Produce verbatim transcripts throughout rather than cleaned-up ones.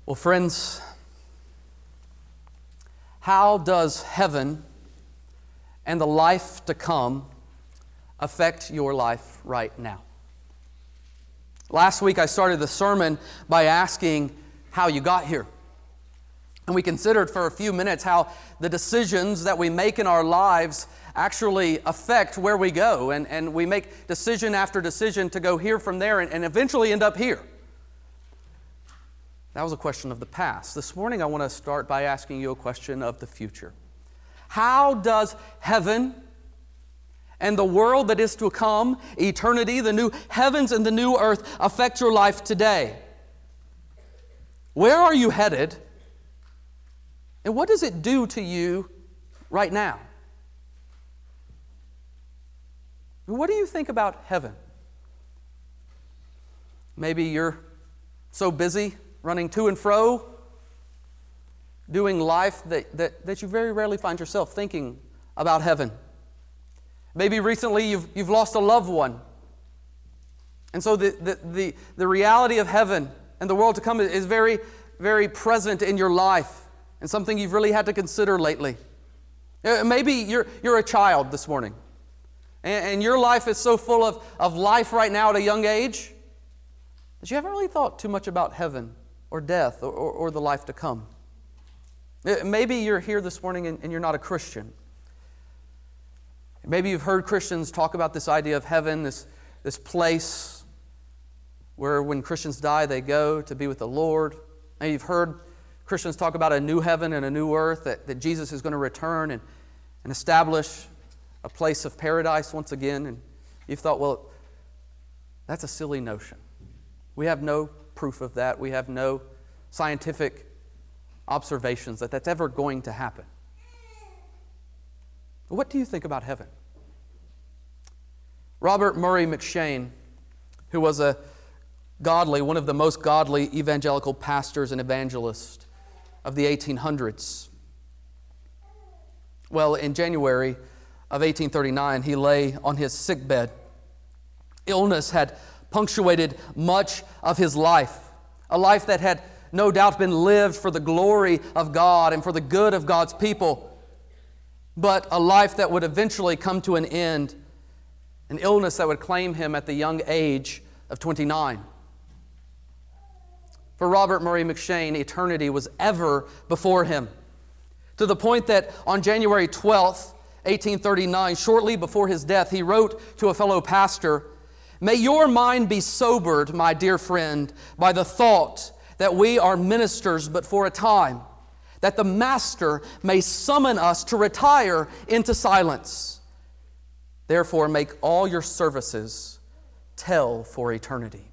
Well, friends, how does heaven and the life to come affect your life right now? Last week I started the sermon by asking how you got here. And we considered for a few minutes how the decisions that we make in our lives actually affect where we go. And, and we make decision after decision to go here from there and, and eventually end up here. That was a question of the past. This morning I want to start by asking you a question of the future. How does heaven and the world that is to come, eternity, the new heavens and the new earth, affect your life today? Where are you headed? And what does it do to you right now? What do you think about heaven? Maybe you're so busy running to and fro, doing life that, that, that you very rarely find yourself thinking about heaven. Maybe recently you've, you've lost a loved one. And so the, the, the, the reality of heaven and the world to come is very, very present in your life and something you've really had to consider lately. Maybe you're, you're a child this morning and, and your life is so full of, of life right now at a young age that you haven't really thought too much about heaven or death or, or, or the life to come. Maybe you're here this morning and, and you're not a Christian. Maybe you've heard Christians talk about this idea of heaven, this, this place where when Christians die, they go to be with the Lord. And you've heard Christians talk about a new heaven and a new earth, that, that Jesus is going to return and, and establish a place of paradise once again. And you've thought, well, that's a silly notion. We have no proof of that. We have no scientific observations that that's ever going to happen. What do you think about heaven? Robert Murray M'Cheyne, who was a godly, one of the most godly evangelical pastors and evangelists of the eighteen hundreds. Well, in January of eighteen thirty-nine, he lay on his sickbed. Illness had punctuated much of his life, a life that had no doubt been lived for the glory of God and for the good of God's people, but a life that would eventually come to an end, an illness that would claim him at the young age of twenty-nine. For Robert Murray M'Cheyne, eternity was ever before him, to the point that on January twelfth, eighteen thirty-nine, shortly before his death, he wrote to a fellow pastor, "May your mind be sobered, my dear friend, by the thought that we are ministers but for a time, that the Master may summon us to retire into silence. Therefore, make all your services tell for eternity."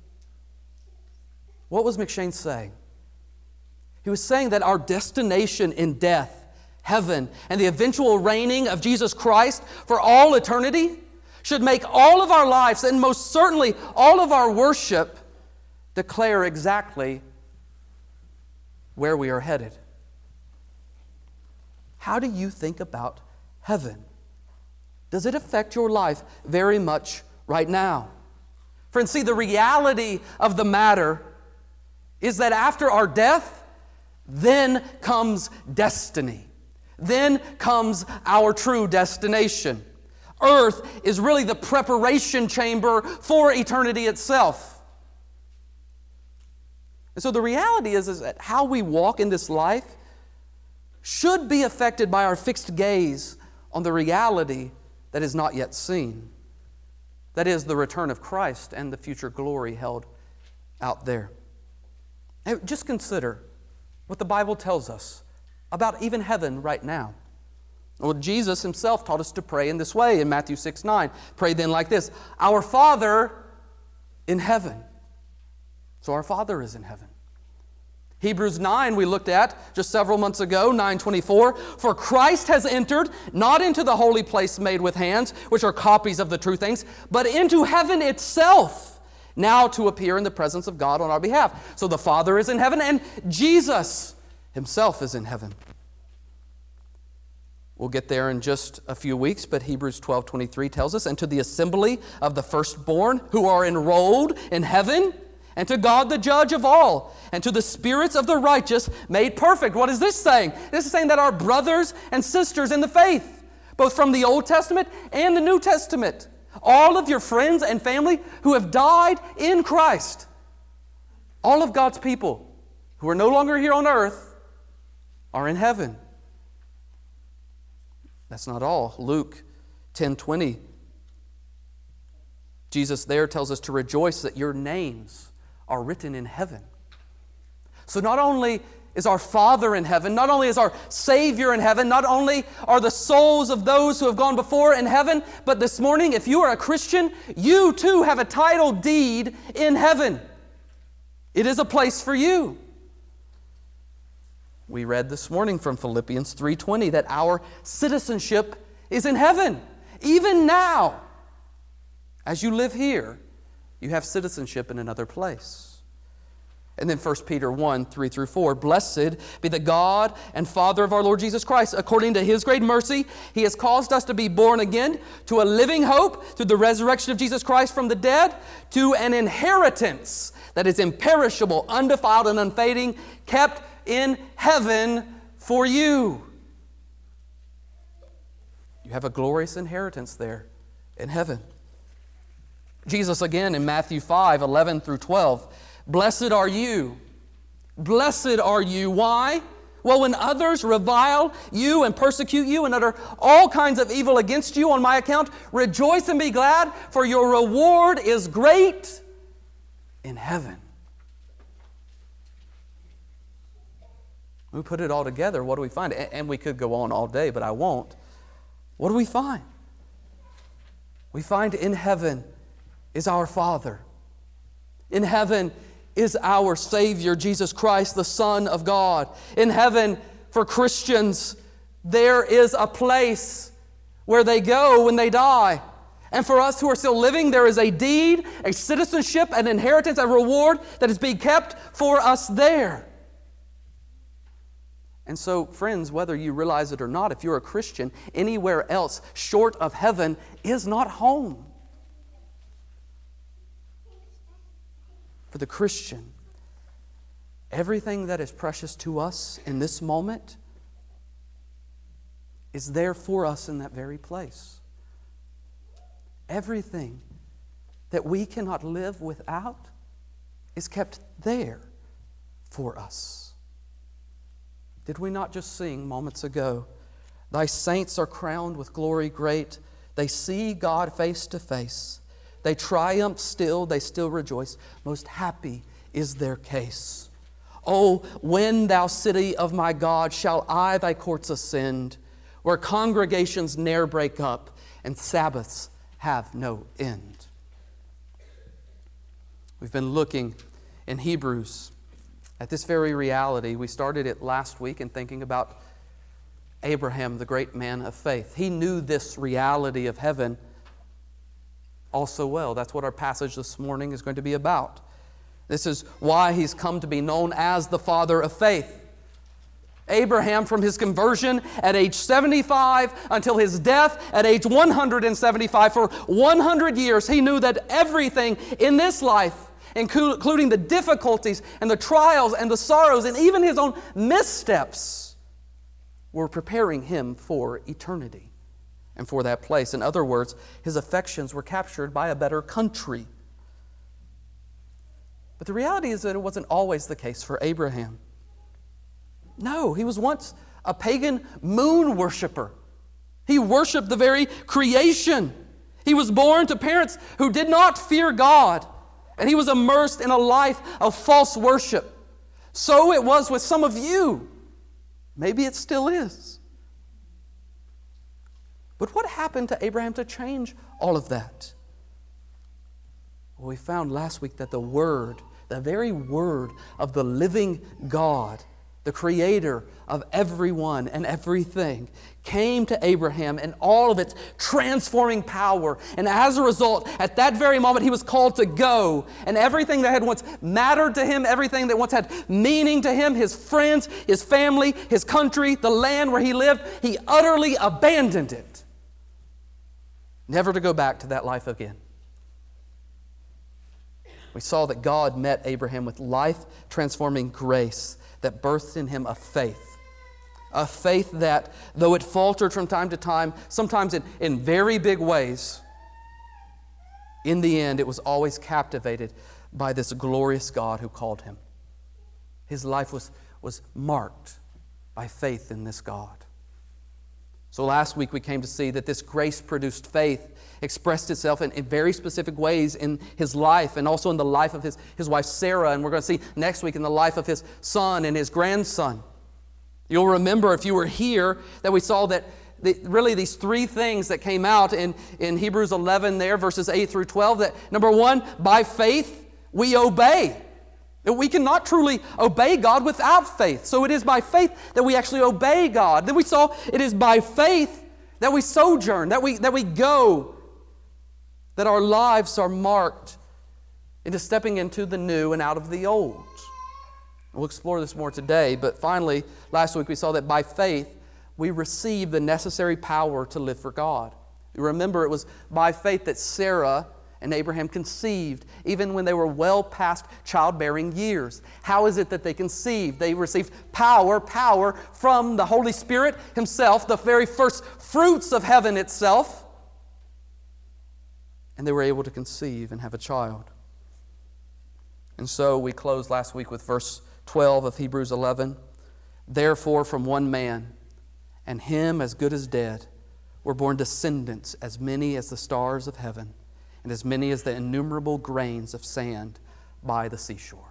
What was M'Cheyne saying? He was saying that our destination in death, heaven, and the eventual reigning of Jesus Christ for all eternity should make all of our lives, and most certainly all of our worship, declare exactly where we are headed. How do you think about heaven? Does it affect your life very much right now? Friends, see, the reality of the matter is that after our death, then comes destiny. Then comes our true destination. Earth is really the preparation chamber for eternity itself. And so the reality is, is that how we walk in this life should be affected by our fixed gaze on the reality that is not yet seen. That is, the return of Christ and the future glory held out there. Now, just consider what the Bible tells us about even heaven right now. Well, Jesus himself taught us to pray in this way in Matthew six nine. Pray then like this: Our Father in heaven. So our Father is in heaven. Hebrews nine we looked at just several months ago, nine twenty-four. For Christ has entered not into the holy place made with hands, which are copies of the true things, but into heaven itself, now to appear in the presence of God on our behalf. So the Father is in heaven and Jesus himself is in heaven. We'll get there in just a few weeks, but Hebrews twelve twenty-three tells us, and to the assembly of the firstborn who are enrolled in heaven, and to God the judge of all, and to the spirits of the righteous made perfect. What is this saying? This is saying that our brothers and sisters in the faith, both from the Old Testament and the New Testament, all of your friends and family who have died in Christ, all of God's people who are no longer here on earth are in heaven. That's not all. Luke ten twenty, Jesus there tells us to rejoice that your names are written in heaven. So not only is our Father in heaven, not only is our Savior in heaven, not only are the souls of those who have gone before in heaven, but this morning, if you are a Christian, you too have a title deed in heaven. It is a place for you. We read this morning from Philippians three twenty that our citizenship is in heaven. Even now, as you live here, you have citizenship in another place. And then First Peter one, three through four, blessed be the God and Father of our Lord Jesus Christ. According to His great mercy, He has caused us to be born again to a living hope through the resurrection of Jesus Christ from the dead, to an inheritance that is imperishable, undefiled, and unfading, kept in heaven for you. You have a glorious inheritance there in heaven. Jesus again in Matthew five, eleven through twelve, blessed are you. Blessed are you. Why? Well, when others revile you and persecute you and utter all kinds of evil against you on my account, rejoice and be glad, for your reward is great in heaven. We put it all together, what do we find? And we could go on all day, but I won't. What do we find? We find in heaven is our Father. In heaven is our Savior, Jesus Christ, the Son of God. In heaven, for Christians, there is a place where they go when they die. And for us who are still living, there is a deed, a citizenship, an inheritance, a reward that is being kept for us there. And so, friends, whether you realize it or not, if you're a Christian, anywhere else short of heaven is not home. For the Christian, everything that is precious to us in this moment is there for us in that very place. Everything that we cannot live without is kept there for us. Did we not just sing moments ago, thy saints are crowned with glory great, they see God face to face. They triumph still, they still rejoice. Most happy is their case. Oh, when thou city of my God, shall I thy courts ascend, where congregations ne'er break up, and Sabbaths have no end. We've been looking in Hebrews at this very reality. We started it last week in thinking about Abraham, the great man of faith. He knew this reality of heaven also well. That's what our passage this morning is going to be about. This is why he's come to be known as the father of faith. Abraham, from his conversion at age seventy-five until his death at age one hundred seventy-five, for one hundred years, he knew that everything in this life, including the difficulties and the trials and the sorrows and even his own missteps, were preparing him for eternity and for that place. In other words, his affections were captured by a better country. But the reality is that it wasn't always the case for Abraham. No, he was once a pagan moon worshiper. He worshiped the very creation. He was born to parents who did not fear God, and he was immersed in a life of false worship. So it was with some of you. Maybe it still is. But what happened to Abraham to change all of that? Well, we found last week that the Word, the very Word of the living God, the Creator of everyone and everything, came to Abraham in all of its transforming power. And as a result, at that very moment, he was called to go. And everything that had once mattered to him, everything that once had meaning to him, his friends, his family, his country, the land where he lived, he utterly abandoned it. Never to go back to that life again. We saw that God met Abraham with life-transforming grace that birthed in him a faith. A faith that, though it faltered from time to time, sometimes in, in very big ways, in the end, it was always captivated by this glorious God who called him. His life was, was marked by faith in this God. So last week we came to see that this grace-produced faith expressed itself in, in very specific ways in his life and also in the life of his, his wife Sarah. And we're going to see next week in the life of his son and his grandson. You'll remember if you were here that we saw that the, really these three things that came out in, in Hebrews eleven there, verses eight through twelve, that number one, by faith we obey. We cannot truly obey God without faith. So it is by faith that we actually obey God. Then we saw it is by faith that we sojourn, that we, that we go, that our lives are marked into stepping into the new and out of the old. We'll explore this more today, but finally, last week we saw that by faith we receive the necessary power to live for God. You remember it was by faith that Sarah and Abraham conceived, even when they were well past childbearing years. How is it that they conceived? They received power, power from the Holy Spirit Himself, the very first fruits of heaven itself. And they were able to conceive and have a child. And so we closed last week with verse twelve of Hebrews eleven. Therefore, from one man, and him as good as dead, were born descendants as many as the stars of heaven, and as many as the innumerable grains of sand by the seashore.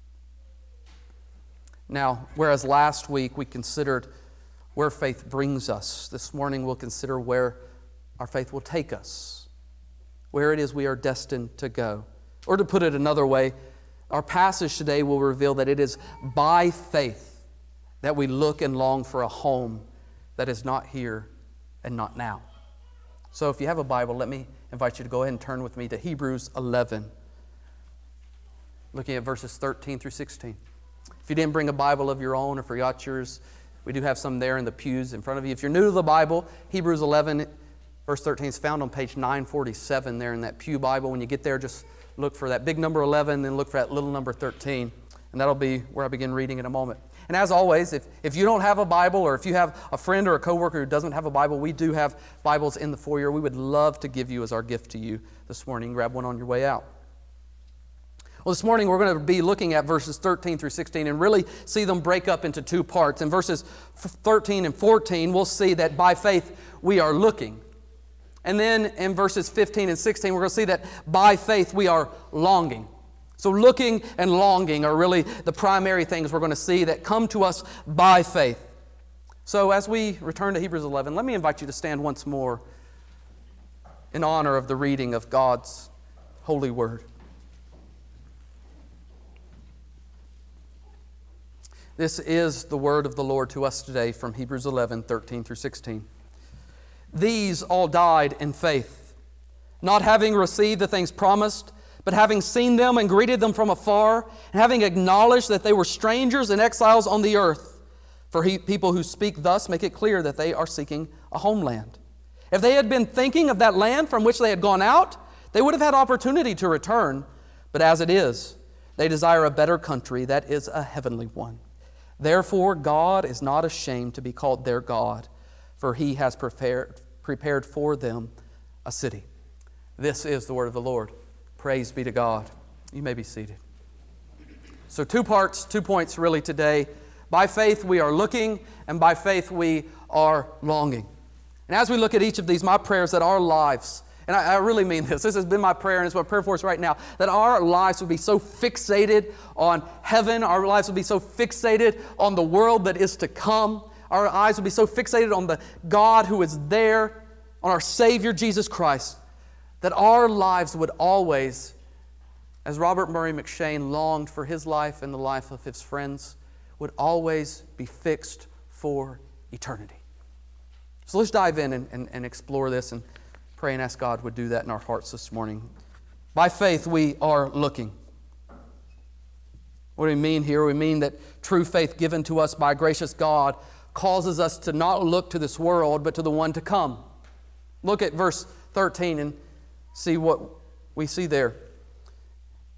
Now, whereas last week we considered where faith brings us, this morning we'll consider where our faith will take us, where it is we are destined to go. Or to put it another way, our passage today will reveal that it is by faith that we look and long for a home that is not here and not now. So if you have a Bible, let me invite you to go ahead and turn with me to Hebrews eleven, looking at verses thirteen through sixteen. If you didn't bring a Bible of your own or forgot yours, we do have some there in the pews in front of you. If you're new to the Bible, Hebrews eleven, verse thirteen is found on page nine forty-seven there in that pew Bible. When you get there, just look for that big number eleven, then look for that little number thirteen, and that'll be where I begin reading in a moment. And as always, if, if you don't have a Bible, or if you have a friend or a coworker who doesn't have a Bible, we do have Bibles in the foyer. We would love to give you as our gift to you this morning. Grab one on your way out. Well, this morning we're going to be looking at verses thirteen through sixteen and really see them break up into two parts. In verses thirteen and fourteen, we'll see that by faith we are looking. And then in verses fifteen and sixteen, we're going to see that by faith we are longing. So looking and longing are really the primary things we're going to see that come to us by faith. So as we return to Hebrews eleven, let me invite you to stand once more in honor of the reading of God's holy word. This is the word of the Lord to us today from Hebrews eleven, thirteen through sixteen. These all died in faith, not having received the things promised, but having seen them and greeted them from afar, and having acknowledged that they were strangers and exiles on the earth. For he, people who speak thus make it clear that they are seeking a homeland. If they had been thinking of that land from which they had gone out, they would have had opportunity to return. But as it is, they desire a better country, that is a heavenly one. Therefore, God is not ashamed to be called their God, for He has prepared, prepared for them a city. This is the word of the Lord. Praise be to God. You may be seated. So two parts, two points really today. By faith we are looking, and by faith we are longing. And as we look at each of these, my prayer is that our lives, and I, I really mean this, this has been my prayer and it's my prayer for us right now, that our lives would be so fixated on heaven, our lives would be so fixated on the world that is to come, our eyes would be so fixated on the God who is there, on our Savior Jesus Christ, that our lives would always, as Robert Murray McShane longed for his life and the life of his friends, would always be fixed for eternity. So let's dive in and, and, and explore this and pray and ask God would do that in our hearts this morning. By faith we are looking. What do we mean here? We mean that true faith given to us by gracious God causes us to not look to this world but to the one to come. Look at verse thirteen and see what we see there.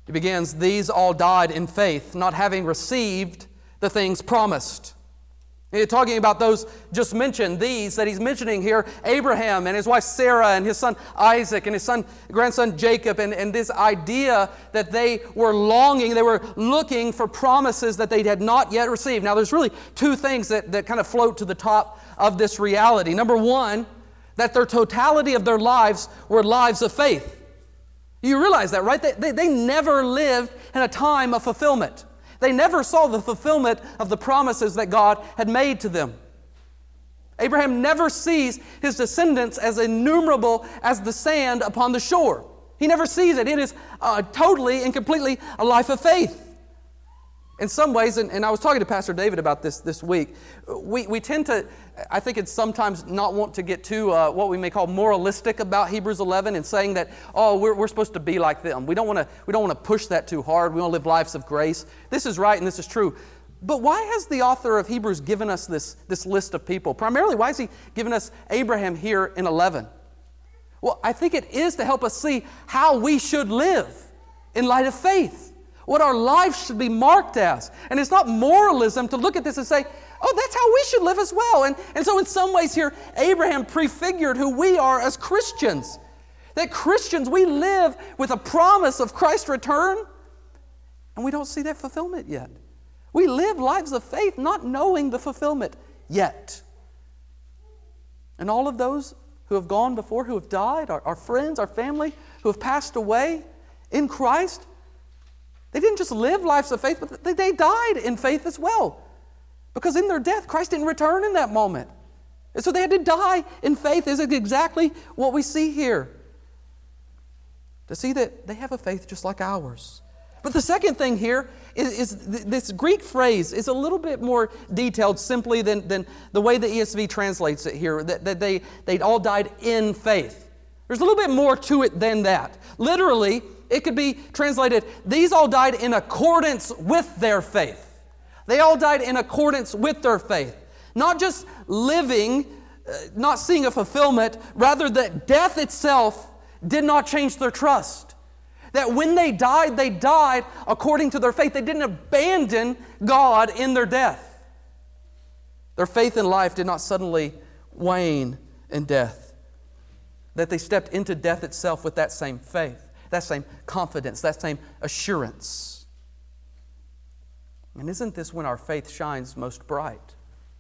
He begins, these all died in faith, not having received the things promised. He's talking about those just mentioned, these that he's mentioning here, Abraham and his wife Sarah and his son Isaac and his son, grandson Jacob, and, and this idea that they were longing, they were looking for promises that they had not yet received. Now there's really two things that, that kind of float to the top of this reality. Number one, that their totality of their lives were lives of faith. You realize that, right? They, they, they never lived in a time of fulfillment. They never saw the fulfillment of the promises that God had made to them. Abraham never sees his descendants as innumerable as the sand upon the shore. He never sees it. It is uh, totally and completely a life of faith. In some ways, and, and I was talking to Pastor David about this this week, we, we tend to, I think it's sometimes not want to get too uh, what we may call moralistic about Hebrews eleven and saying that, oh, we're, we're supposed to be like them. We don't want to we don't want to push that too hard. We want to live lives of grace. This is right and this is true. But why has the author of Hebrews given us this, this list of people? Primarily, why has he given us Abraham here in eleven? Well, I think it is to help us see how we should live in light of faith. What our lives should be marked as. And it's not moralism to look at this and say, oh, that's how we should live as well. And, and so in some ways here, Abraham prefigured who we are as Christians. That Christians, we live with a promise of Christ's return, and we don't see that fulfillment yet. We live lives of faith not knowing the fulfillment yet. And all of those who have gone before, who have died, our, our friends, our family, who have passed away in Christ, they didn't just live lives of faith, but they died in faith as well. Because in their death, Christ didn't return in that moment. And so they had to die in faith. This is exactly what we see here. To see that they have a faith just like ours. But the second thing here is, is this Greek phrase is a little bit more detailed simply than, than the way the E S V translates it here, that, that they, they all died in faith. There's a little bit more to it than that. Literally, it could be translated, these all died in accordance with their faith. They all died in accordance with their faith. Not just living, uh, not seeing a fulfillment, rather that death itself did not change their trust. That when they died, they died according to their faith. They didn't abandon God in their death. Their faith in life did not suddenly wane in death. That they stepped into death itself with that same faith, that same confidence, that same assurance. And isn't this when our faith shines most bright?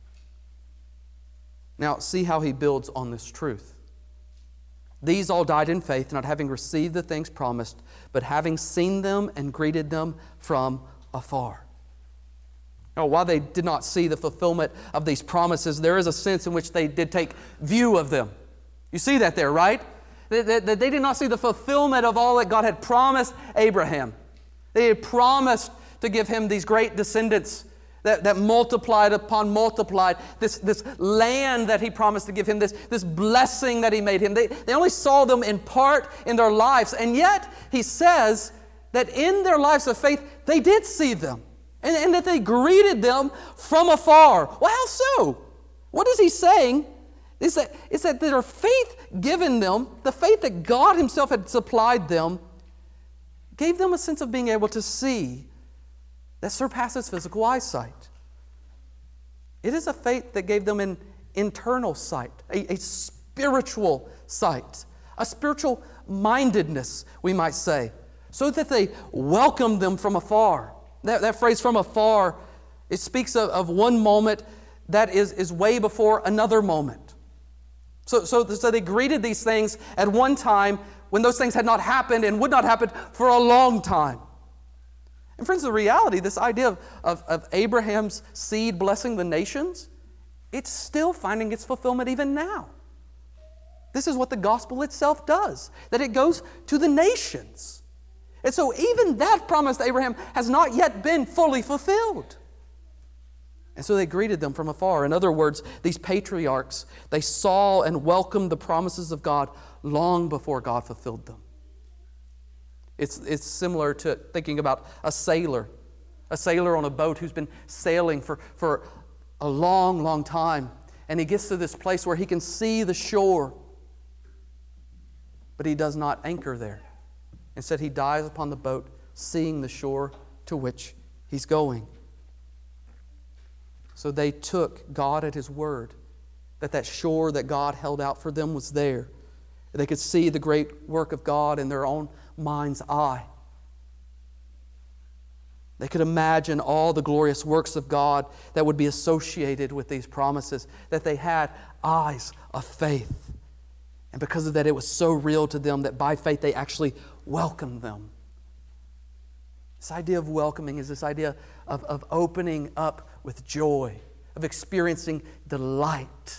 Now, see how he builds on this truth. These all died in faith, not having received the things promised, but having seen them and greeted them from afar. Now, while they did not see the fulfillment of these promises, there is a sense in which they did take view of them. You see that there, right? That they, they, they did not see the fulfillment of all that God had promised Abraham. They had promised to give him these great descendants that, that multiplied upon multiplied, this, this land that he promised to give him, this, this blessing that he made him. They, they only saw them in part in their lives. And yet, he says that in their lives of faith, they did see them. And, and that they greeted them from afar. Well, how so? What is he saying? Is that, is that their faith given them, the faith that God himself had supplied them, gave them a sense of being able to see that surpasses physical eyesight. It is a faith that gave them an internal sight, a, a spiritual sight, a spiritual mindedness, we might say, so that they welcomed them from afar. That, that phrase, from afar, it speaks of, of one moment that is, is way before another moment. So, so, so they greeted these things at one time when those things had not happened and would not happen for a long time. And friends, the reality, this idea of, of, of Abraham's seed blessing the nations, it's still finding its fulfillment even now. This is what the gospel itself does, that it goes to the nations. And so even that promise to Abraham has not yet been fully fulfilled. And so they greeted them from afar. In other words, these patriarchs, they saw and welcomed the promises of God long before God fulfilled them. It's, it's similar to thinking about a sailor, a sailor on a boat who's been sailing for, for a long, long time. And he gets to this place where he can see the shore, but he does not anchor there. Instead, he dies upon the boat seeing the shore to which he's going. So they took God at his word, that that shore that God held out for them was there. They could see the great work of God in their own mind's eye. They could imagine all the glorious works of God that would be associated with these promises, that they had eyes of faith. And because of that, it was so real to them that by faith they actually welcomed them. This idea of welcoming is this idea of, of opening up with joy, of experiencing delight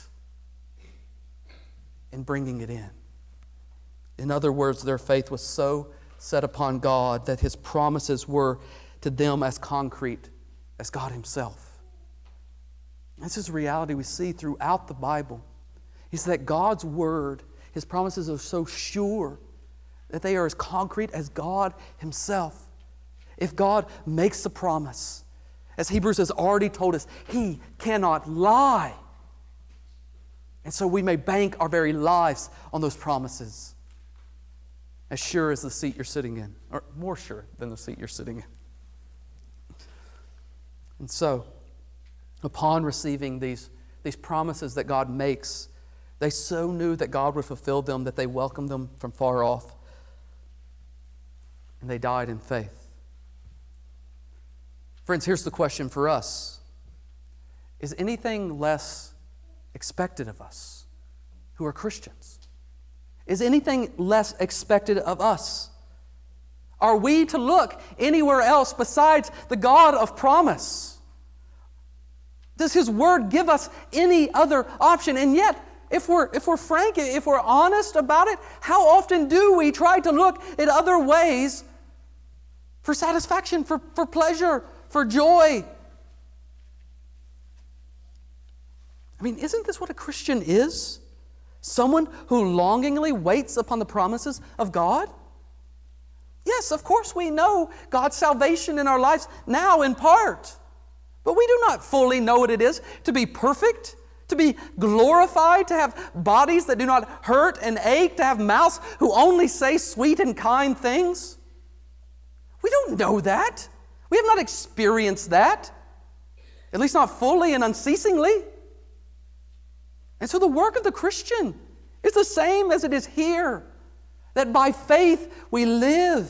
and bringing it in. In other words, their faith was so set upon God that His promises were to them as concrete as God Himself. This is a reality we see throughout the Bible. Is that God's Word, His promises are so sure that they are as concrete as God Himself. If God makes a promise, as Hebrews has already told us, He cannot lie. And so we may bank our very lives on those promises. As sure as the seat you're sitting in, or more sure than the seat you're sitting in. And so, upon receiving these, these promises that God makes, they so knew that God would fulfill them that they welcomed them from far off. And they died in faith. Friends, here's the question for us. Is anything less expected of us who are Christians? Is anything less expected of us? Are we to look anywhere else besides the God of promise? Does His Word give us any other option? And yet, if we're, if we're frank, if we're honest about it, how often do we try to look at other ways for satisfaction, for, for pleasure, for joy? I mean, isn't this what a Christian is? Someone who longingly waits upon the promises of God? Yes, of course we know God's salvation in our lives now in part. But we do not fully know what it is to be perfect, to be glorified, to have bodies that do not hurt and ache, to have mouths who only say sweet and kind things. We don't know that. We have not experienced that, at least not fully and unceasingly. And so the work of the Christian is the same as it is here, that by faith we live.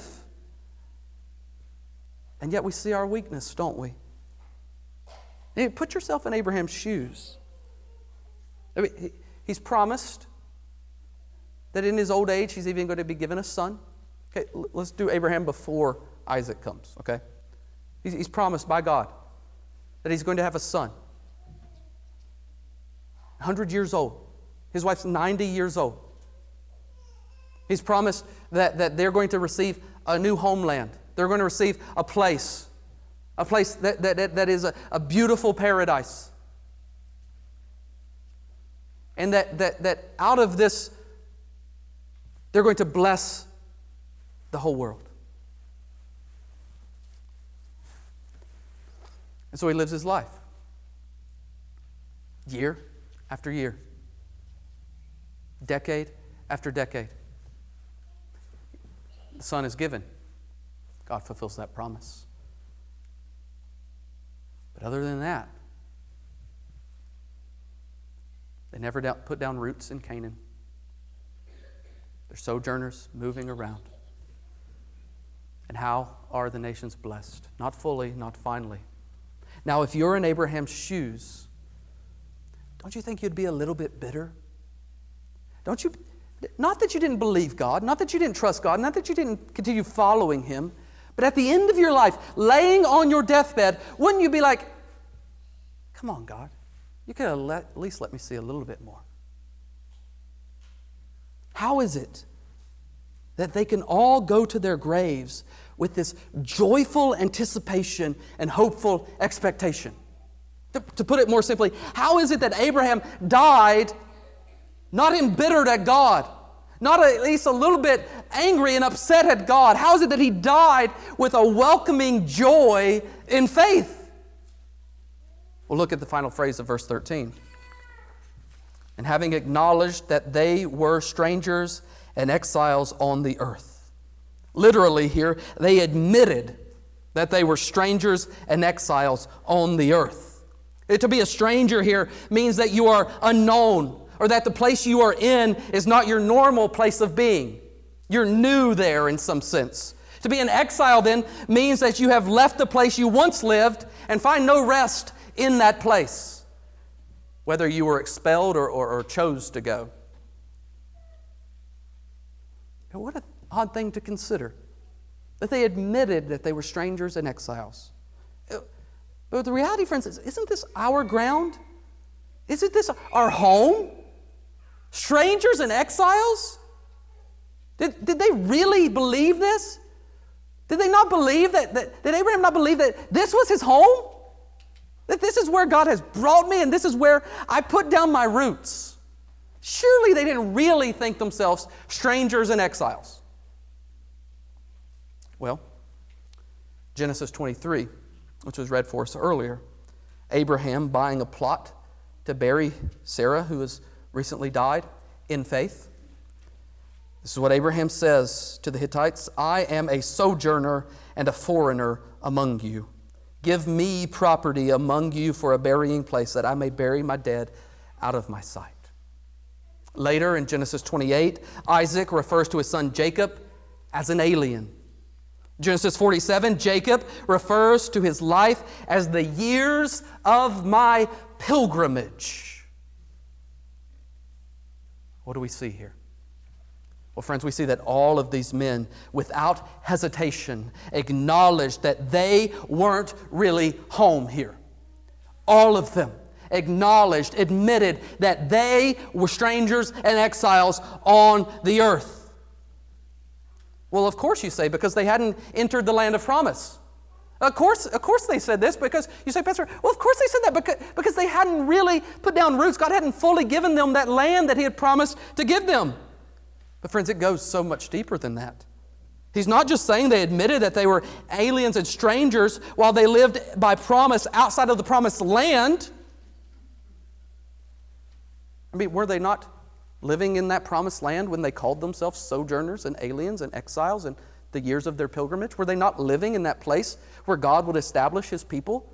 And yet we see our weakness, don't we? Now, put yourself in Abraham's shoes. I mean, he's promised that in his old age he's even going to be given a son. Okay, let's do Abraham before Isaac comes, okay? He's, he's promised by God that he's going to have a son. one hundred years old. His wife's ninety years old. He's promised that, that they're going to receive a new homeland. They're going to receive a place. A place that, that, that is a, a beautiful paradise. And that, that, that out of this, they're going to bless the whole world. And so he lives his life. Year after year. Decade after decade. The son is given. God fulfills that promise. But other than that, they never down, put down roots in Canaan. They're sojourners moving around. And how are the nations blessed? Not fully, not finally. Now, if you're in Abraham's shoes, don't you think you'd be a little bit bitter? Don't you? Not that you didn't believe God, not that you didn't trust God, not that you didn't continue following Him, but at the end of your life, laying on your deathbed, wouldn't you be like, come on, God, you could have let, at least let me see a little bit more. How is it that they can all go to their graves with this joyful anticipation and hopeful expectation? To, to put it more simply, how is it that Abraham died not embittered at God, not at least a little bit angry and upset at God? How is it that he died with a welcoming joy in faith? Well, look at the final phrase of verse thirteen. And having acknowledged that they were strangers and exiles on the earth. Literally here, they admitted that they were strangers and exiles on the earth. To be a stranger here means that you are unknown, or that the place you are in is not your normal place of being. You're new there in some sense. To be an exile then means that you have left the place you once lived and find no rest in that place, whether you were expelled or, or, or chose to go. And what an odd thing to consider, that they admitted that they were strangers and exiles. But the reality, friends, is, isn't this our ground? Isn't this our home? Strangers and exiles? Did, did they really believe this? Did they not believe that, that, did Abraham not believe that this was his home? That this is where God has brought me and this is where I put down my roots? Surely they didn't really think themselves strangers and exiles. Well, Genesis twenty-three, which was read for us earlier, Abraham buying a plot to bury Sarah, who has recently died, in faith. This is what Abraham says to the Hittites: I am a sojourner and a foreigner among you. Give me property among you for a burying place, that I may bury my dead out of my sight. Later in Genesis twenty-eight, Isaac refers to his son Jacob as an alien. Genesis forty-seven, Jacob refers to his life as the years of my pilgrimage. What do we see here? Well, friends, we see that all of these men, without hesitation, acknowledged that they weren't really home here. All of them acknowledged, admitted that they were strangers and exiles on the earth. Well, of course you say, because they hadn't entered the land of promise. Of course, of course they said this, because you say, Pastor, well, of course they said that because, because they hadn't really put down roots. God hadn't fully given them that land that He had promised to give them. But friends, it goes so much deeper than that. He's not just saying they admitted that they were aliens and strangers while they lived by promise outside of the promised land. I mean, were they not living in that promised land when they called themselves sojourners and aliens and exiles in the years of their pilgrimage? Were they not living in that place where God would establish His people?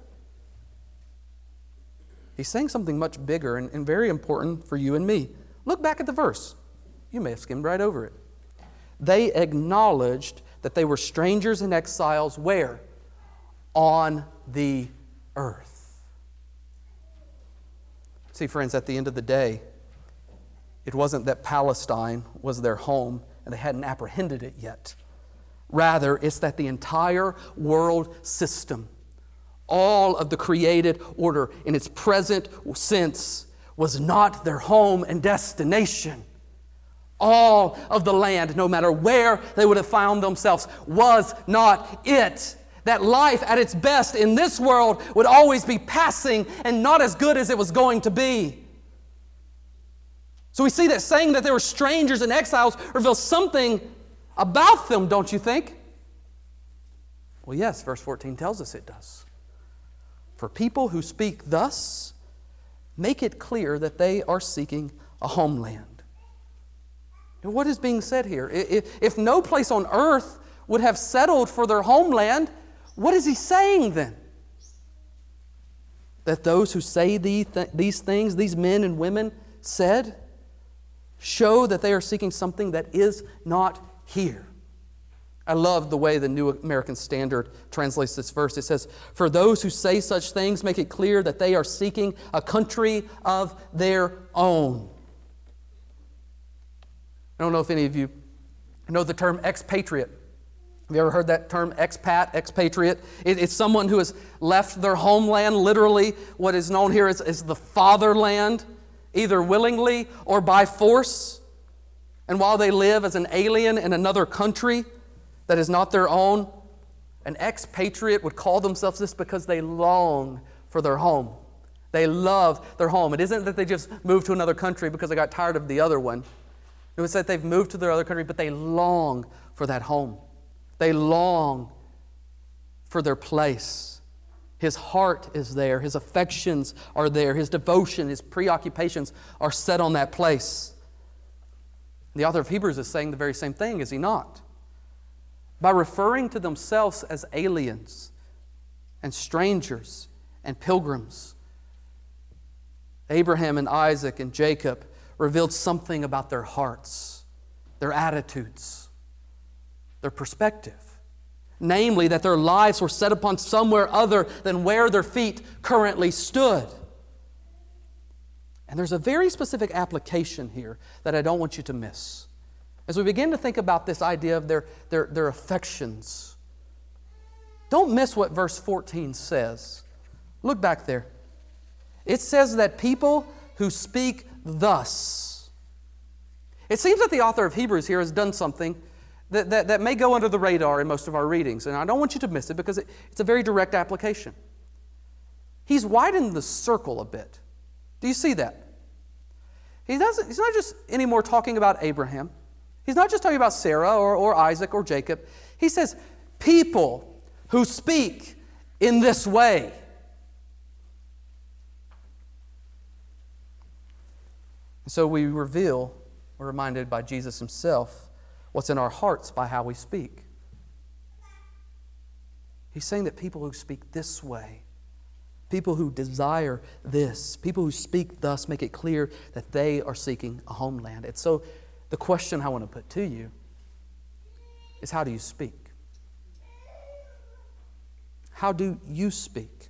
He's saying something much bigger and, and very important for you and me. Look back at the verse. You may have skimmed right over it. They acknowledged that they were strangers and exiles where? On the earth. See, friends, at the end of the day, it wasn't that Palestine was their home and they hadn't apprehended it yet. Rather, it's that the entire world system, all of the created order in its present sense, was not their home and destination. All of the land, no matter where they would have found themselves, was not it. That life at its best in this world would always be passing and not as good as it was going to be. So we see that saying that they were strangers and exiles reveals something about them, don't you think? Well, yes, verse fourteen tells us it does. For people who speak thus, make it clear that they are seeking a homeland. Now, what is being said here? If, if no place on earth would have settled for their homeland, what is he saying then? That those who say these, th- these things, these men and women said, show that they are seeking something that is not here. I love the way the New American Standard translates this verse. It says, for those who say such things, make it clear that they are seeking a country of their own. I don't know if any of you know the term expatriate. Have you ever heard that term, expat, expatriate? It, it's someone who has left their homeland, literally what is known here as, as the fatherland, either willingly or by force. And while they live as an alien in another country that is not their own, an expatriate would call themselves this because they long for their home. They love their home. It isn't that they just moved to another country because they got tired of the other one. It was that they've moved to their other country, but they long for that home. They long for their place. His heart is there. His affections are there. His devotion, his preoccupations are set on that place. The author of Hebrews is saying the very same thing, is he not? by referring to themselves as aliens and strangers and pilgrims. Abraham and Isaac and Jacob revealed something about their hearts, their attitudes, their perspective. Namely, that their lives were set upon somewhere other than where their feet currently stood. And there's a very specific application here that I don't want you to miss. As we begin to think about this idea of their, their, their affections, don't miss what verse fourteen says. Look back there. It says that people who speak thus. It seems that the author of Hebrews here has done something that, that, that may go under the radar in most of our readings. And I don't want you to miss it because it, it's a very direct application. He's widened the circle a bit. Do you see that? He doesn't, he's not just anymore talking about Abraham. He's not just talking about Sarah or, or Isaac or Jacob. He says, people who speak in this way. So we reveal, we're reminded by Jesus himself, what's in our hearts by how we speak. He's saying that people who speak this way, people who desire this, people who speak thus make it clear that they are seeking a homeland. And so the question I want to put to you is, how do you speak? How do you speak?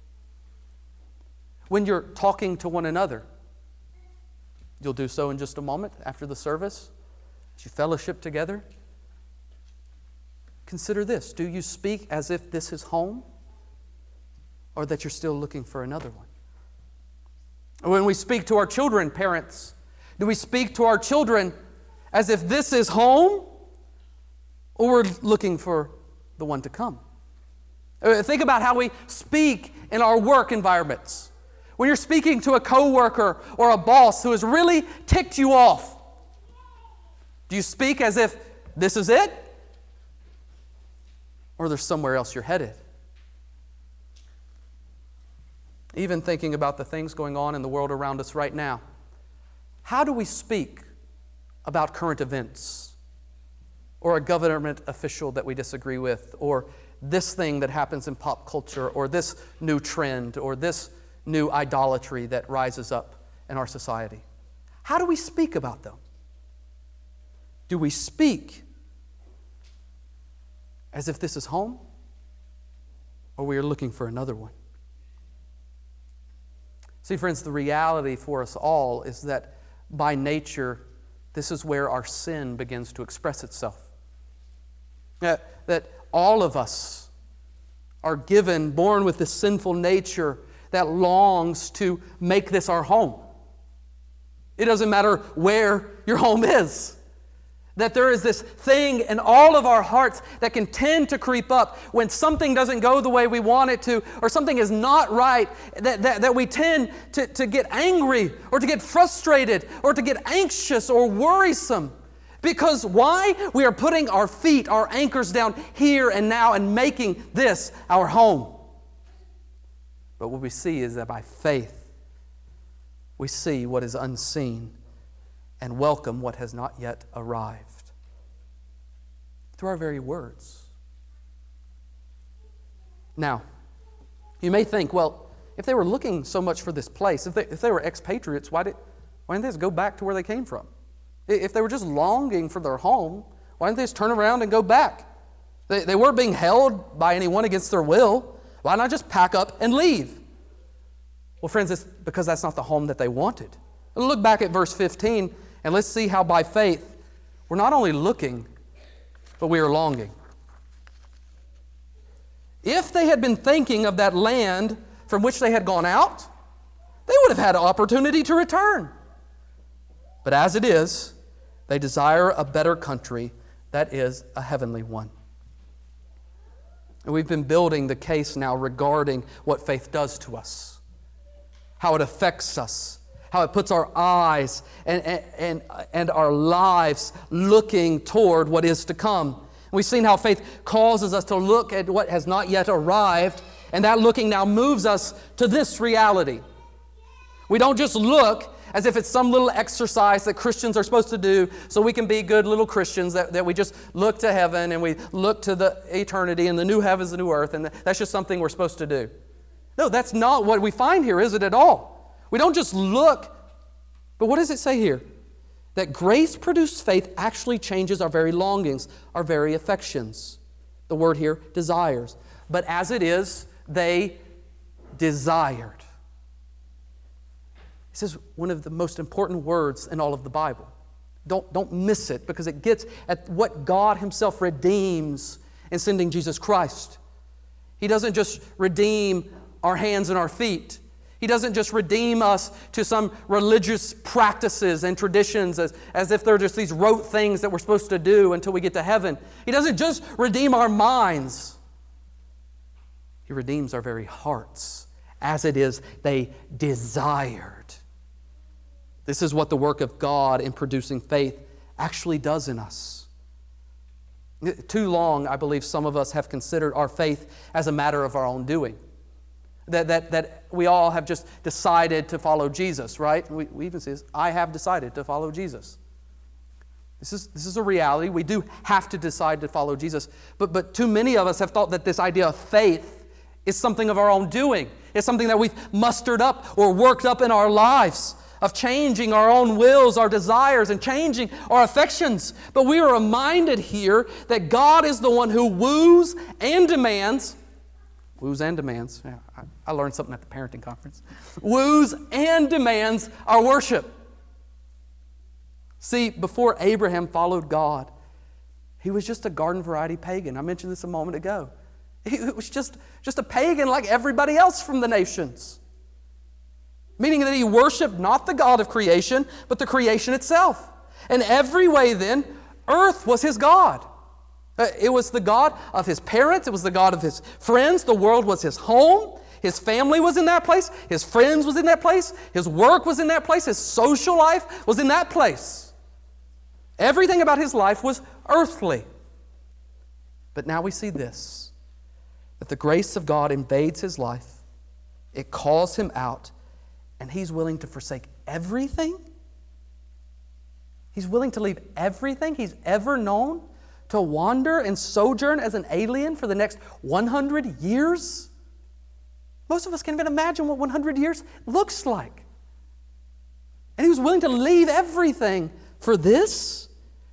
When you're talking to one another, you'll do so in just a moment after the service, as you fellowship together. Consider this. Do you speak as if this is home, or that you're still looking for another one? When we speak to our children, parents, do we speak to our children as if this is home, or we're looking for the one to come? Think about how we speak in our work environments. When you're speaking to a coworker or a boss who has really ticked you off, do you speak as if this is it? Or there's somewhere else you're headed? Even thinking about the things going on in the world around us right now, how do we speak about current events, or a government official that we disagree with, or this thing that happens in pop culture, or this new trend, or this new idolatry that rises up in our society? How do we speak about them? Do we speak as if this is home, or we are looking for another one? See, friends, the reality for us all is that by nature, this is where our sin begins to express itself. That, that all of us are given, born with this sinful nature that longs to make this our home. It doesn't matter where your home is. That there is this thing in all of our hearts that can tend to creep up when something doesn't go the way we want it to, or something is not right, that, that, that we tend to, to get angry, or to get frustrated, or to get anxious or worrisome. Because why? We are putting our feet, our anchors down here and now and making this our home. But what we see is that by faith, we see what is unseen and welcome what has not yet arrived. Through our very words. Now, you may think, well, if they were looking so much for this place, if they, if they were expatriates, why, did, why didn't they just go back to where they came from? If they were just longing for their home, why didn't they just turn around and go back? They, they weren't being held by anyone against their will. Why not just pack up and leave? Well, friends, it's because that's not the home that they wanted. Look back at verse fifteen, and let's see how by faith we're not only looking, but we are longing. If they had been thinking of that land from which they had gone out, they would have had an opportunity to return. But as it is, they desire a better country, that is, a heavenly one. And we've been building the case now regarding what faith does to us, how it affects us, how it puts our eyes and, and, and our lives looking toward what is to come. We've seen how faith causes us to look at what has not yet arrived, and that looking now moves us to this reality. We don't just look as if it's some little exercise that Christians are supposed to do so we can be good little Christians, that, that we just look to heaven and we look to the eternity and the new heavens and new earth, and that's just something we're supposed to do. No, that's not what we find here, is it at all? We don't just look, but what does it say here? That grace-produced faith actually changes our very longings, our very affections. The word here, desires. But as it is, they desired. This is one of the most important words in all of the Bible. Don't, don't miss it, because it gets at what God Himself redeems in sending Jesus Christ. He doesn't just redeem our hands and our feet. He doesn't just redeem us to some religious practices and traditions as, as if they're just these rote things that we're supposed to do until we get to heaven. He doesn't just redeem our minds. He redeems our very hearts. As it is, they desired. This is what the work of God in producing faith actually does in us. Too long, I believe some of us have considered our faith as a matter of our own doing. That, that, that we all have just decided to follow Jesus, right? We, we even say this, I have decided to follow Jesus. This is, this is a reality. We do have to decide to follow Jesus. But, but too many of us have thought that this idea of faith is something of our own doing. It's something that we've mustered up or worked up in our lives, of changing our own wills, our desires, and changing our affections. But we are reminded here that God is the one who woos and demands, woos and demands, yeah, I, I learned something at the parenting conference, woos and demands our worship. See, before Abraham followed God, he was just a garden variety pagan. I mentioned this a moment ago. He was just, just a pagan like everybody else from the nations. Meaning that he worshiped not the God of creation, but the creation itself. In every way then, earth was his God. It was the God of his parents. It was the God of his friends. The world was his home. His family was in that place. His friends was in that place. His work was in that place. His social life was in that place. Everything about his life was earthly. But now we see this, that the grace of God invades his life. It calls him out. And he's willing to forsake everything? He's willing to leave everything he's ever known to wander and sojourn as an alien for the next one hundred years? Most of us can't even imagine what one hundred years looks like. And he was willing to leave everything for this?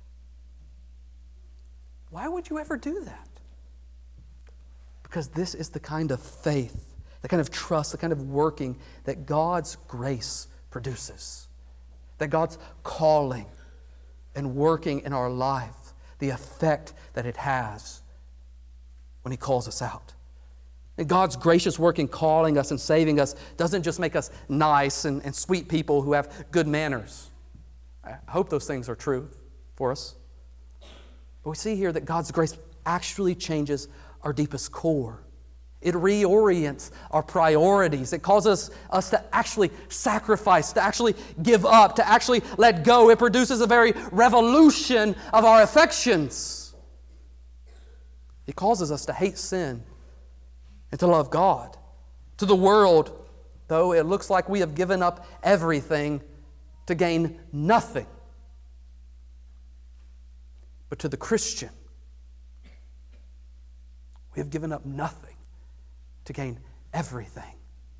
Why would you ever do that? Because this is the kind of faith, the kind of trust, the kind of working that God's grace produces. That God's calling and working in our life, the effect that it has when He calls us out. And God's gracious work in calling us and saving us doesn't just make us nice and, and sweet people who have good manners. I hope those things are true for us. But we see here that God's grace actually changes our deepest core. It reorients our priorities. It causes us to actually sacrifice, to actually give up, to actually let go. It produces a very revolution of our affections. It causes us to hate sin and to love God. To the world, though, it looks like we have given up everything to gain nothing. But to the Christian, we have given up nothing to gain everything.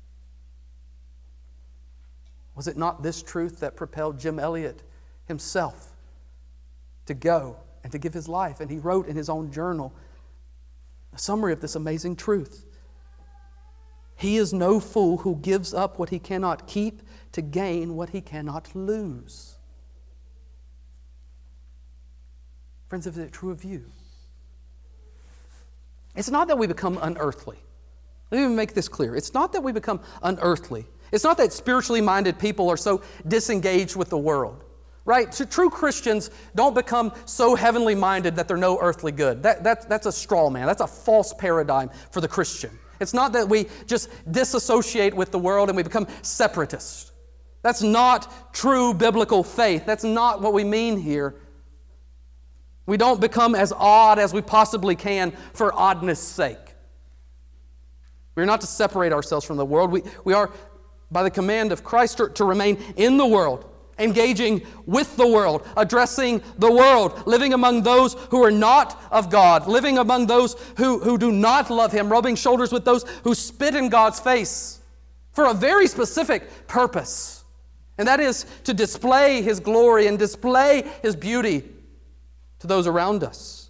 Was it not this truth that propelled Jim Elliot himself to go and to give his life? And he wrote in his own journal a summary of this amazing truth. He is no fool who gives up what he cannot keep to gain what he cannot lose. Friends, is it true of you? It's not that we become unearthly. Let me make this clear. It's not that we become unearthly. It's not that spiritually minded people are so disengaged with the world, right? True Christians don't become so heavenly minded that they're no earthly good. That, that, that's a straw man. That's a false paradigm for the Christian. It's not that we just disassociate with the world and we become separatists. That's not true biblical faith. That's not what we mean here. We don't become as odd as we possibly can for oddness' sake. We're not to separate ourselves from the world. We, we are by the command of Christ to, to remain in the world, engaging with the world, addressing the world, living among those who are not of God, living among those who, who do not love Him, rubbing shoulders with those who spit in God's face for a very specific purpose. And that is to display His glory and display His beauty to those around us.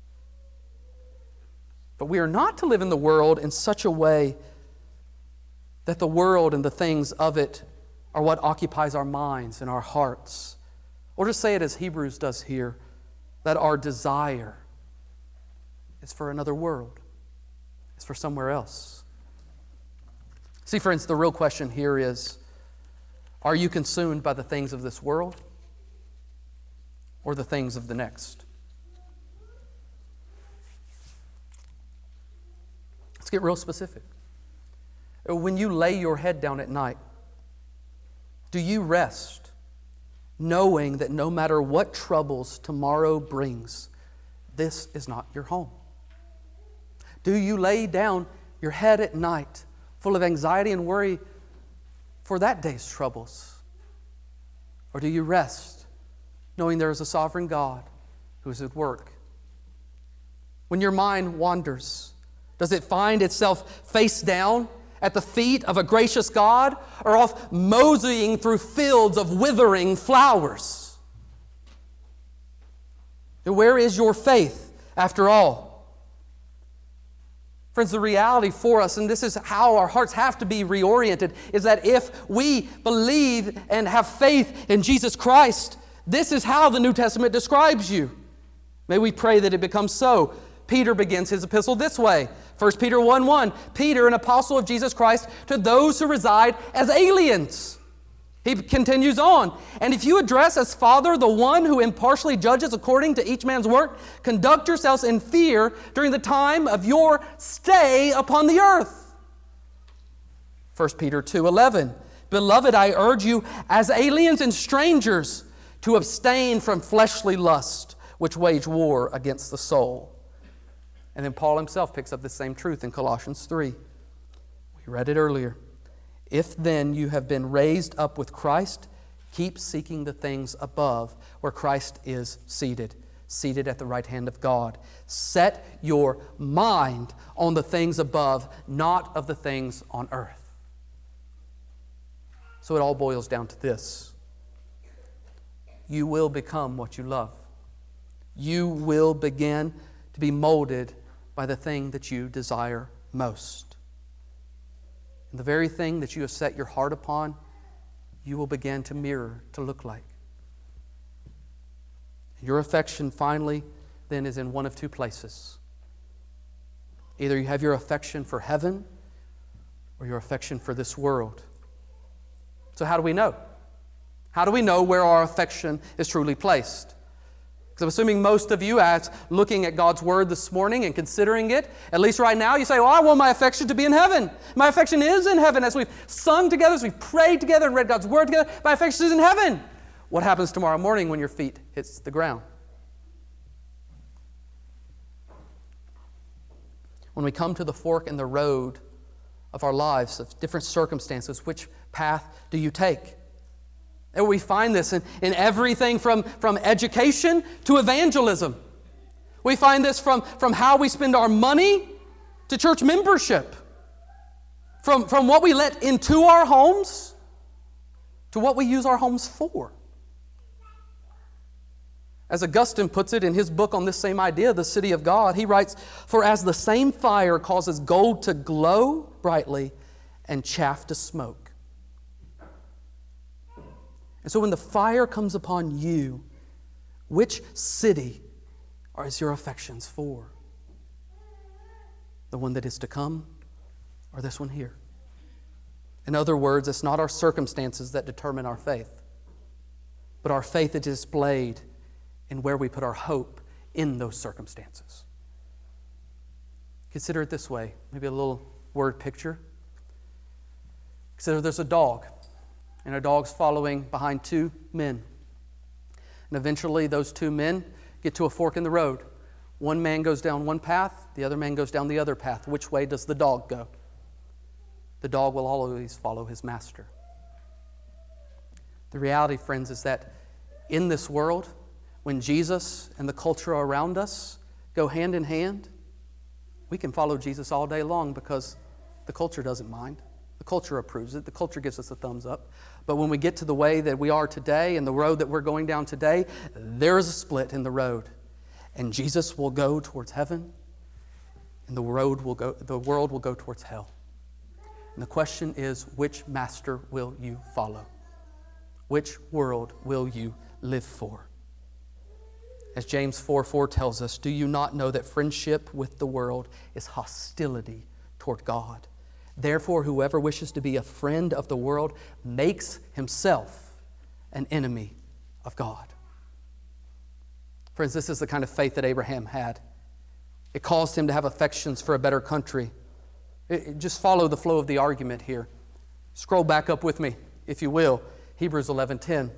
But we are not to live in the world in such a way that the world and the things of it are what occupies our minds and our hearts. Or to say it as Hebrews does here, that our desire is for another world, is for somewhere else. See, friends, the real question here is, are you consumed by the things of this world or the things of the next? Let's get real specific. When you lay your head down at night, do you rest knowing that no matter what troubles tomorrow brings, this is not your home? Do you lay down your head at night full of anxiety and worry for that day's troubles? Or do you rest knowing there is a sovereign God who is at work? When your mind wanders, does it find itself face down at the feet of a gracious God, or off moseying through fields of withering flowers? And where is your faith after all? Friends, the reality for us, and this is how our hearts have to be reoriented, is that if we believe and have faith in Jesus Christ, this is how the New Testament describes you. May we pray that it becomes so. Peter begins his epistle this way. First Peter one one, Peter, an apostle of Jesus Christ, to those who reside as aliens. He continues on. And if you address as Father the one who impartially judges according to each man's work, conduct yourselves in fear during the time of your stay upon the earth. First Peter two eleven, Beloved, I urge you as aliens and strangers to abstain from fleshly lust, which wage war against the soul. And then Paul himself picks up the same truth in Colossians three. We read it earlier. If then you have been raised up with Christ, keep seeking the things above, where Christ is seated, seated at the right hand of God. Set your mind on the things above, not of the things on earth. So it all boils down to this. You will become what you love. You will begin to be molded by the thing that you desire most. And the very thing that you have set your heart upon, you will begin to mirror, to look like. Your affection, finally, then is in one of two places. Either you have your affection for heaven or your affection for this world. So how do we know? How do we know where our affection is truly placed? Because I'm assuming most of you, as looking at God's Word this morning and considering it, at least right now, you say, well, I want my affection to be in heaven. My affection is in heaven. As we've sung together, as we've prayed together and read God's Word together, my affection is in heaven. What happens tomorrow morning when your feet hits the ground? When we come to the fork in the road of our lives, of different circumstances, which path do you take? And we find this in, in everything from, from education to evangelism. We find this from, from how we spend our money to church membership. From, from what we let into our homes to what we use our homes for. As Augustine puts it in his book on this same idea, The City of God, he writes, For as the same fire causes gold to glow brightly and chaff to smoke. And so when the fire comes upon you, which city is your affections for? The one that is to come or this one here? In other words, it's not our circumstances that determine our faith, but our faith is displayed in where we put our hope in those circumstances. Consider it this way, maybe a little word picture. Consider there's a dog. And a dog's following behind two men. And eventually those two men get to a fork in the road. One man goes down one path, the other man goes down the other path. Which way does the dog go? the dog will always follow his master. The reality, friends, is that in this world, when Jesus and the culture around us go hand in hand, we can follow Jesus all day long because the culture doesn't mind. The culture approves it. The culture gives us a thumbs up. But when we get to the way that we are today and the road that we're going down today, there is a split in the road. And Jesus will go towards heaven, and the road will go, the world will go towards hell. And the question is, which master will you follow? Which world will you live for? As James four four tells us, do you not know that friendship with the world is hostility toward God? Therefore, whoever wishes to be a friend of the world makes himself an enemy of God. Friends, this is the kind of faith that Abraham had. It caused him to have affections for a better country. It, it, just follow the flow of the argument here. Scroll back up with me, if you will. Hebrews eleven ten.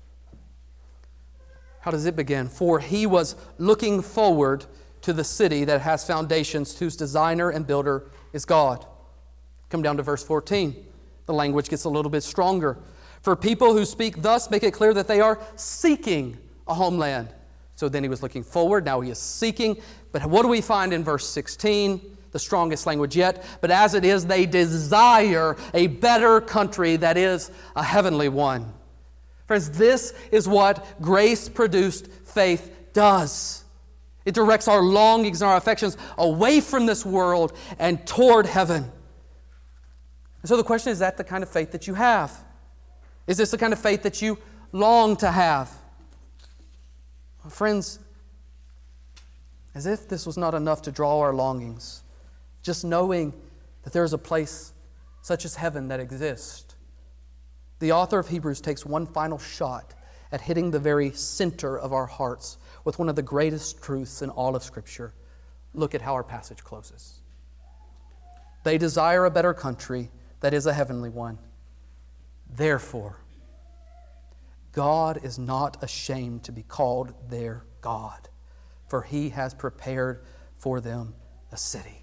How does it begin? For he was looking forward to the city that has foundations, whose designer and builder is God. Come down to verse fourteen. The language gets a little bit stronger. For people who speak thus make it clear that they are seeking a homeland. So then he was looking forward, now he is seeking. But what do we find in verse sixteen? The strongest language yet. But as it is, they desire a better country that is a heavenly one. Friends, this is what grace-produced faith does. It directs our longings and our affections away from this world and toward heaven. And so the question is, is that the kind of faith that you have? Is this the kind of faith that you long to have? Well, friends, as if this was not enough to draw our longings, just knowing that there is a place such as heaven that exists, the author of Hebrews takes one final shot at hitting the very center of our hearts with one of the greatest truths in all of Scripture. Look at how our passage closes. They desire a better country that is a heavenly one. Therefore, God is not ashamed to be called their God, for He has prepared for them a city.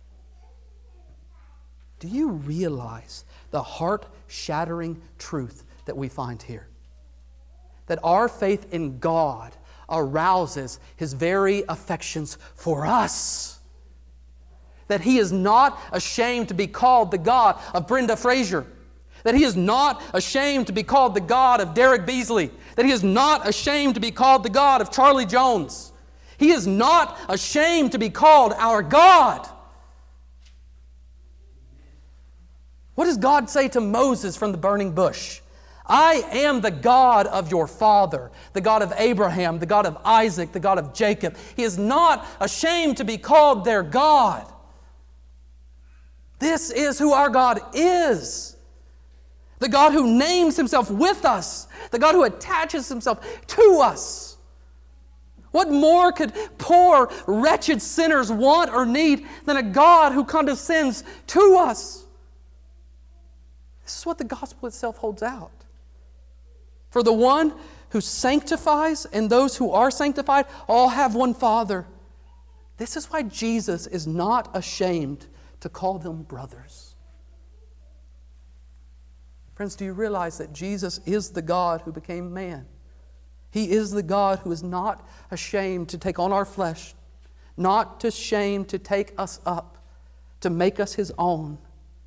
Do you realize the heart-shattering truth that we find here? That our faith in God arouses His very affections for us. That He is not ashamed to be called the God of Brenda Frazier. That He is not ashamed to be called the God of Derek Beasley. That He is not ashamed to be called the God of Charlie Jones. He is not ashamed to be called our God. What does God say to Moses from the burning bush? I am the God of your father, the God of Abraham, the God of Isaac, the God of Jacob. He is not ashamed to be called their God. This is who our God is. The God who names Himself with us. The God who attaches Himself to us. What more could poor, wretched sinners want or need than a God who condescends to us? This is what the gospel itself holds out. For the one who sanctifies and those who are sanctified all have one Father. This is why Jesus is not ashamed to call them brothers. Friends, do you realize that Jesus is the God who became man? He is the God who is not ashamed to take on our flesh, not ashamed to take us up, to make us His own.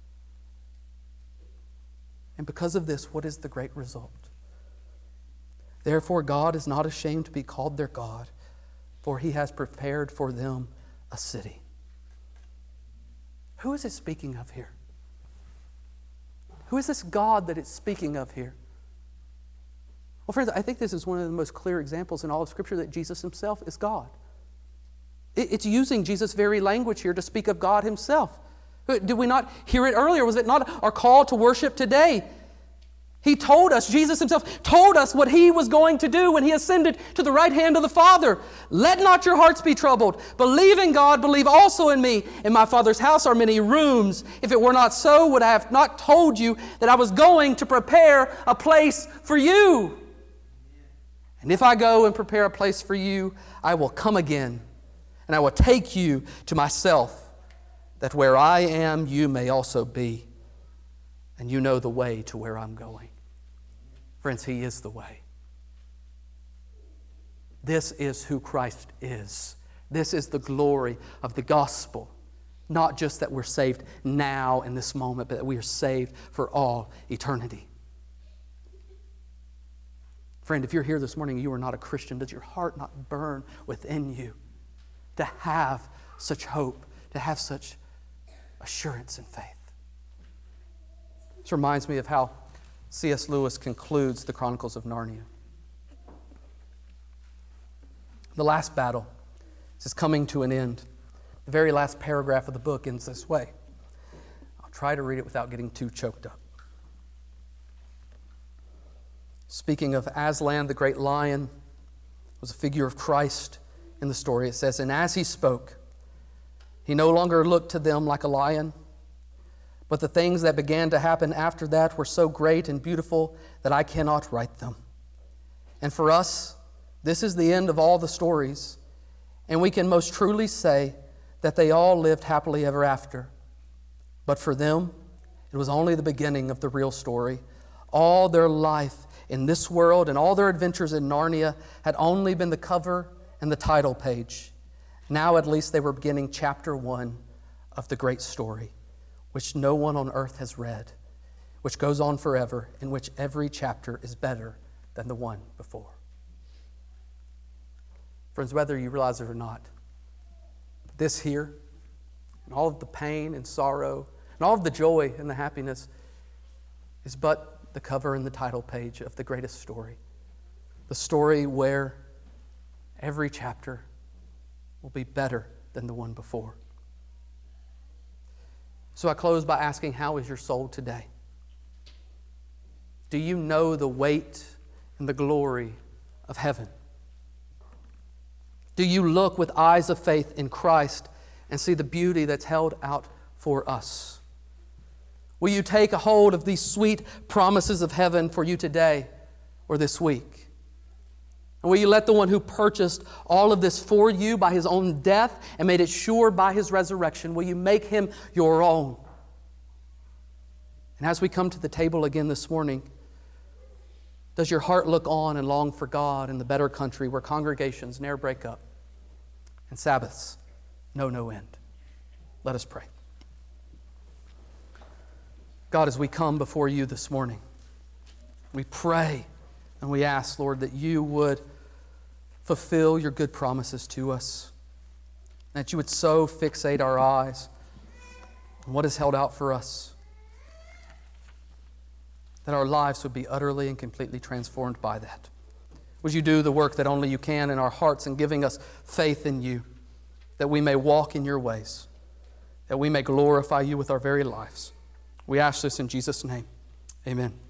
And because of this, what is the great result? Therefore, God is not ashamed to be called their God, for He has prepared for them a city. Who is it speaking of here? Who is this God that it's speaking of here? Well, friends, I think this is one of the most clear examples in all of Scripture that Jesus Himself is God. It's using Jesus' very language here to speak of God Himself. Did we not hear it earlier? Was it not our call to worship today? He told us, Jesus Himself told us what He was going to do when He ascended to the right hand of the Father. Let not your hearts be troubled. Believe in God, believe also in me. In my Father's house are many rooms. If it were not so, would I have not told you that I was going to prepare a place for you? And if I go and prepare a place for you, I will come again, and I will take you to myself, that where I am, you may also be. and you know the way to where I'm going. Friends, He is the way. This is who Christ is. This is the glory of the gospel. Not just that we're saved now in this moment, but that we are saved for all eternity. Friend, if you're here this morning and you are not a Christian, does your heart not burn within you to have such hope, to have such assurance and faith? This reminds me of how C S Lewis concludes the Chronicles of Narnia. The last battle is coming to an end. The very last paragraph of the book ends this way. I'll try to read it without getting too choked up. Speaking of Aslan, the great lion, was a figure of Christ in the story. It says, "And as he spoke, he no longer looked to them like a lion, but the things that began to happen after that were so great and beautiful that I cannot write them. And for us, this is the end of all the stories, and we can most truly say that they all lived happily ever after. But for them, it was only the beginning of the real story. All their life in this world and all their adventures in Narnia had only been the cover and the title page. Now at least they were beginning chapter one of the great story, which no one on earth has read, which goes on forever, in which every chapter is better than the one before." Friends, whether you realize it or not, this here, and all of the pain and sorrow, and all of the joy and the happiness is but the cover and the title page of the greatest story. The story where every chapter will be better than the one before. So I close by asking, how is your soul today? Do you know the weight and the glory of heaven? Do you look with eyes of faith in Christ and see the beauty that's held out for us? Will you take a hold of these sweet promises of heaven for you today or this week? And will you let the one who purchased all of this for you by His own death and made it sure by His resurrection, will you make Him your own? And as we come to the table again this morning, does your heart look on and long for God in the better country where congregations ne'er break up and Sabbaths know no end? Let us pray. God, as we come before you this morning, we pray and we ask, Lord, that you would fulfill your good promises to us, that you would so fixate our eyes on what is held out for us, that our lives would be utterly and completely transformed by that. Would you do the work that only you can in our hearts in giving us faith in you, that we may walk in your ways, that we may glorify you with our very lives. We ask this in Jesus' name. Amen.